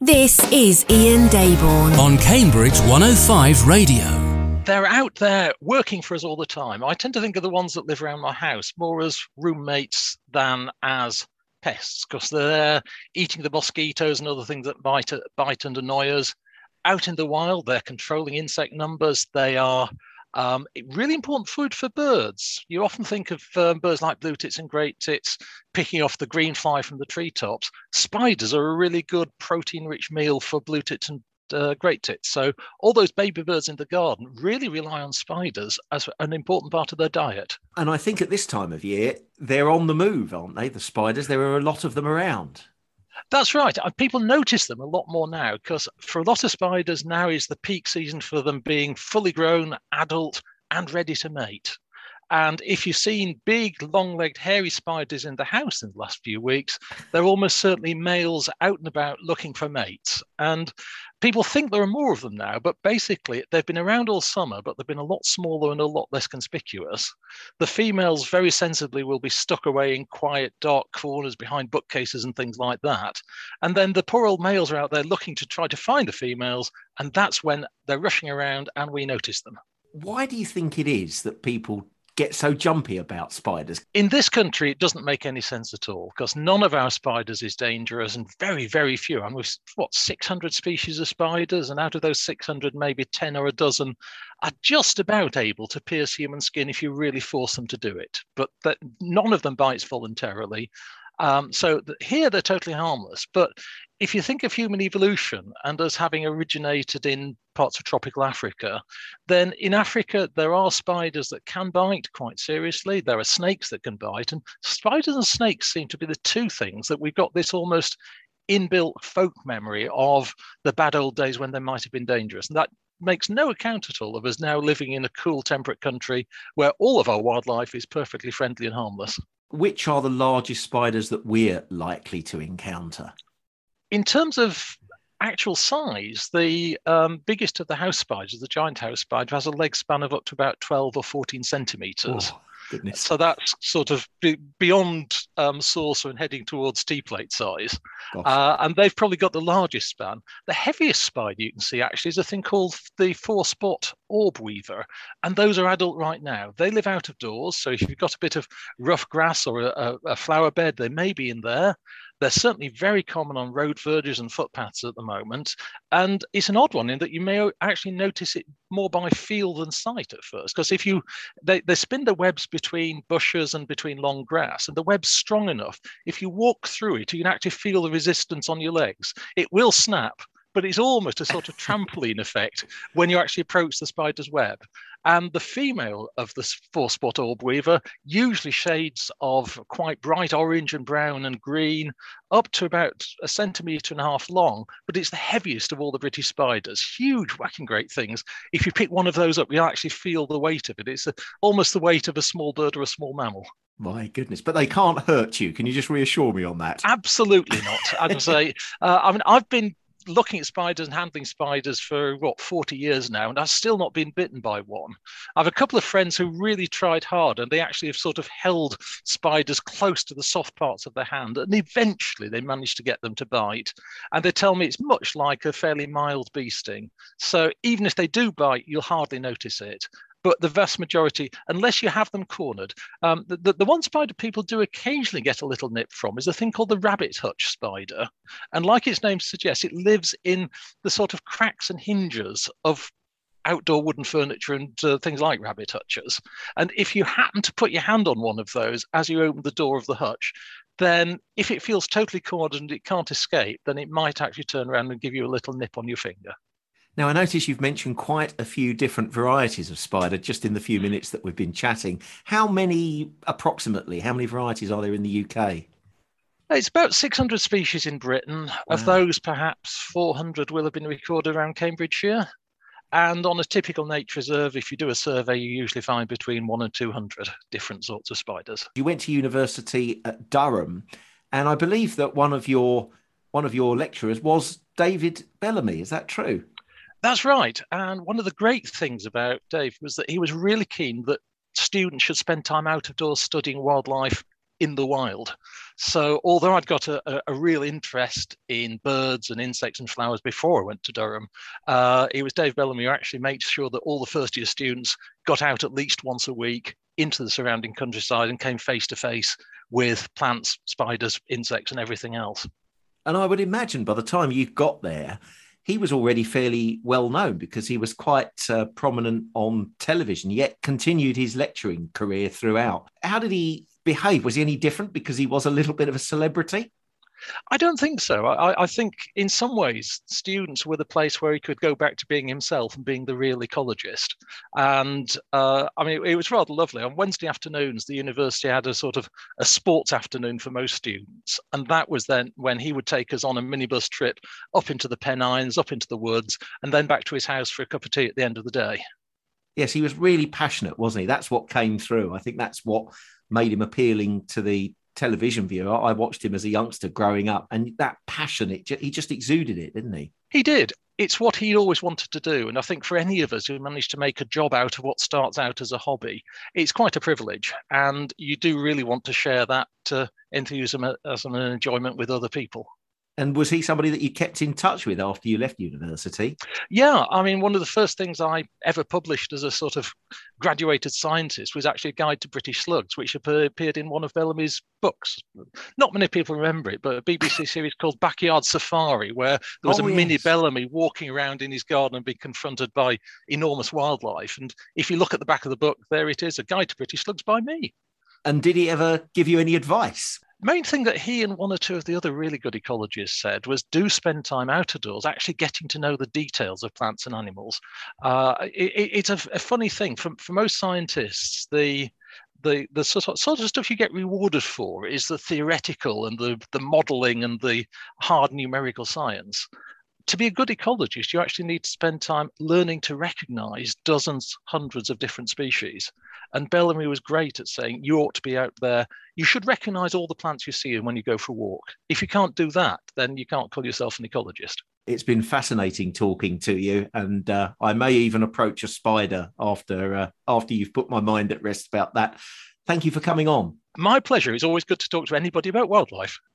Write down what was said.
This is Ian Dayborn on Cambridge 105 Radio. They're out there working for us all the time. I tend to think of the ones that live around my house more as roommates than as pests, because they're there eating the mosquitoes and other things that bite and annoy us. Out in the wild, they're controlling insect numbers. They are really important food for birds. You often think of birds like blue tits and great tits picking off the green fly from the treetops. Spiders are a really good protein-rich meal for blue tits and great tits. So all those baby birds in the garden really rely on spiders as an important part of their diet. And I think at this time of year, they're on the move, aren't they? The spiders, there are a lot of them around. That's right. People notice them a lot more now because for a lot of spiders, now is the peak season for them being fully grown, adult, and ready to mate. And if you've seen big, long-legged, hairy spiders in the house in the last few weeks, they're almost certainly males out and about looking for mates. And people think there are more of them now, but basically they've been around all summer, but they've been a lot smaller and a lot less conspicuous. The females very sensibly will be stuck away in quiet, dark corners behind bookcases and things like that. And then the poor old males are out there looking to try to find the females, and that's when they're rushing around and we notice them. Why do you think it is that people get so jumpy about spiders? In this country, it doesn't make any sense at all because none of our spiders is dangerous and very, very few. And we've, 600 species of spiders, and out of those 600, maybe 10 or a dozen are just about able to pierce human skin if you really force them to do it. But none of them bites voluntarily. Here they're totally harmless. But if you think of human evolution and us having originated in parts of tropical Africa, then in Africa, there are spiders that can bite quite seriously. There are snakes that can bite. And spiders and snakes seem to be the two things that we've got this almost inbuilt folk memory of the bad old days when they might have been dangerous. And that makes no account at all of us now living in a cool, temperate country where all of our wildlife is perfectly friendly and harmless. Which are the largest spiders that we're likely to encounter? In terms of actual size, the biggest of the house spiders, the giant house spider, has a leg span of up to about 12 or 14 centimetres. Oh, goodness. So that's sort of beyond saucer and heading towards tea plate size. And they've probably got the largest span. The heaviest spider you can see actually is a thing called the four-spot orb weaver. And those are adult right now. They live out of doors. So if you've got a bit of rough grass or a flower bed, they may be in there. They're certainly very common on road verges and footpaths at the moment. And it's an odd one in that you may actually notice it more by feel than sight at first. Because they spin the webs between bushes and between long grass, and the web's strong enough. If you walk through it, you can actually feel the resistance on your legs. It will snap, but it's almost a sort of trampoline effect when you actually approach the spider's web. And the female of the four-spot orb weaver, usually shades of quite bright orange and brown and green, up to about 1.5 centimetres long, but it's the heaviest of all the British spiders. Huge, whacking great things. If you pick one of those up, you'll actually feel the weight of it. It's almost the weight of a small bird or a small mammal. My goodness, but they can't hurt you. Can you just reassure me on that? Absolutely not. I'd say, I've been looking at spiders and handling spiders for 40 years now, and I've still not been bitten by one. I have a couple of friends who really tried hard, and they actually have sort of held spiders close to the soft parts of their hand, and eventually they managed to get them to bite. And they tell me it's much like a fairly mild bee sting. So even if they do bite, you'll hardly notice it. But the vast majority, unless you have them cornered, the one spider people do occasionally get a little nip from is a thing called the rabbit hutch spider. And like its name suggests, it lives in the sort of cracks and hinges of outdoor wooden furniture and things like rabbit hutches. And if you happen to put your hand on one of those as you open the door of the hutch, then if it feels totally cornered and it can't escape, then it might actually turn around and give you a little nip on your finger. Now, I notice you've mentioned quite a few different varieties of spider just in the few minutes that we've been chatting. How many varieties are there in the UK? It's about 600 species in Britain. Wow. Of those, perhaps 400 will have been recorded around Cambridgeshire. And on a typical nature reserve, if you do a survey, you usually find between 100 and 200 different sorts of spiders. You went to university at Durham, and I believe that one of your lecturers was David Bellamy. Is that true? That's right. And one of the great things about Dave was that he was really keen that students should spend time out of doors studying wildlife in the wild. So although I'd got a real interest in birds and insects and flowers before I went to Durham, it was Dave Bellamy who actually made sure that all the first year students got out at least once a week into the surrounding countryside and came face to face with plants, spiders, insects and everything else. And I would imagine by the time you got there, he was already fairly well known because he was quite prominent on television, yet continued his lecturing career throughout. How did he behave? Was he any different because he was a little bit of a celebrity? I don't think so. I think in some ways students were the place where he could go back to being himself and being the real ecologist. And I mean, it was rather lovely. On Wednesday afternoons, the university had a sort of a sports afternoon for most students. And that was then when he would take us on a minibus trip up into the Pennines, up into the woods, and then back to his house for a cup of tea at the end of the day. Yes, he was really passionate, wasn't he? That's what came through. I think that's what made him appealing to the television viewer. I watched him as a youngster growing up, and that passion, he just exuded it, didn't he? He did. It's what he always wanted to do. And I think for any of us who managed to make a job out of what starts out as a hobby, it's quite a privilege. And you do really want to share that enthusiasm and enjoyment with other people. And was he somebody that you kept in touch with after you left university? Yeah, I mean, one of the first things I ever published as a sort of graduated scientist was actually a guide to British slugs, which appeared in one of Bellamy's books. Not many people remember it, but a BBC series called Backyard Safari, where there was a mini Bellamy walking around in his garden and being confronted by enormous wildlife. And if you look at the back of the book, there it is, a guide to British slugs by me. And did he ever give you any advice? Main thing that he and one or two of the other really good ecologists said was do spend time out of doors, actually getting to know the details of plants and animals. It's a funny thing. For most scientists, the sort of stuff you get rewarded for is the theoretical and the modeling and the hard numerical science. To be a good ecologist, you actually need to spend time learning to recognize dozens, hundreds of different species. And Bellamy was great at saying, you ought to be out there. You should recognize all the plants you see when you go for a walk. If you can't do that, then you can't call yourself an ecologist. It's been fascinating talking to you. And I may even approach a spider after you've put my mind at rest about that. Thank you for coming on. My pleasure. It's always good to talk to anybody about wildlife.